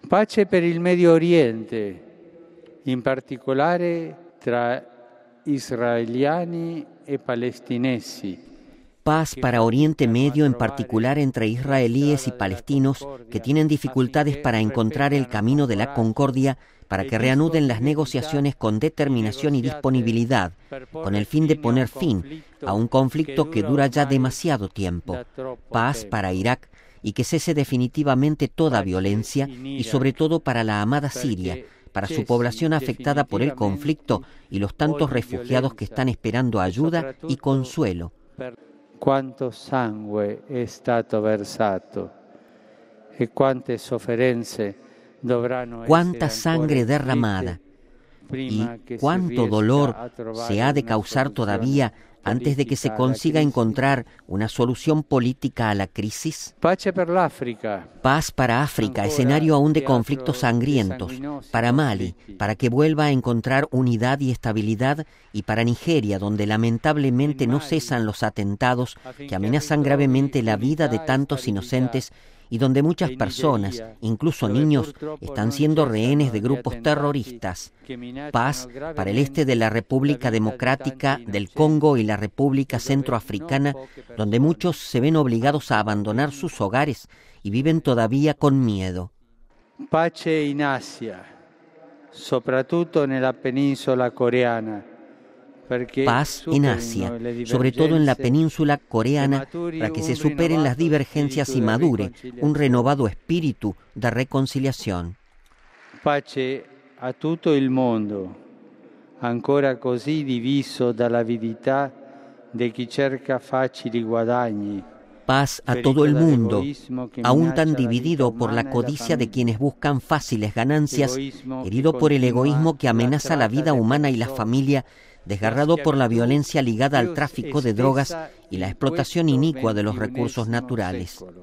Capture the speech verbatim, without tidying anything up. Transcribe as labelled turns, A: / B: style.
A: Pace per il Medio Oriente, in particolare tra israeliani e palestinesi.
B: Paz para Oriente Medio, en particular entre israelíes y palestinos que tienen dificultades para encontrar el camino de la concordia, para que reanuden las negociaciones con determinación y disponibilidad, con el fin de poner fin a un conflicto que dura ya demasiado tiempo. Paz para Irak, y que cese definitivamente toda violencia, y sobre todo para la amada Siria, para su población afectada por el conflicto y los tantos refugiados que están esperando ayuda y consuelo.
A: Quanto sangue è stato versato e quante sofferenze dovranno
B: Cuánta sangre derramada y cuánto dolor se ha de causar todavía antes de que se consiga encontrar una solución política a la crisis.
A: Pace per l'Africa.
B: Paz para África, escenario aún de conflictos sangrientos, para Mali, para que vuelva a encontrar unidad y estabilidad, y para Nigeria, donde lamentablemente no cesan los atentados que amenazan gravemente la vida de tantos inocentes y donde muchas personas, incluso niños, están siendo rehenes de grupos terroristas. Paz para el este de la República Democrática del Congo y la República Centroafricana, donde muchos se ven obligados a abandonar sus hogares y viven todavía con miedo.
A: Pace in Asia, soprattutto nella penisola coreana.
B: Paz en Asia, sobre todo en la península coreana, para que se superen las divergencias y madure un renovado espíritu de reconciliación.
A: Pace a tutto il mondo, ancora così diviso dall'avidità di chi cerca facili guadagni.
B: Paz a todo el mundo, aún tan dividido por la codicia de quienes buscan fáciles ganancias, herido por el egoísmo que amenaza la vida humana y la familia, desgarrado por la violencia ligada al tráfico de drogas y la explotación inicua de los recursos naturales.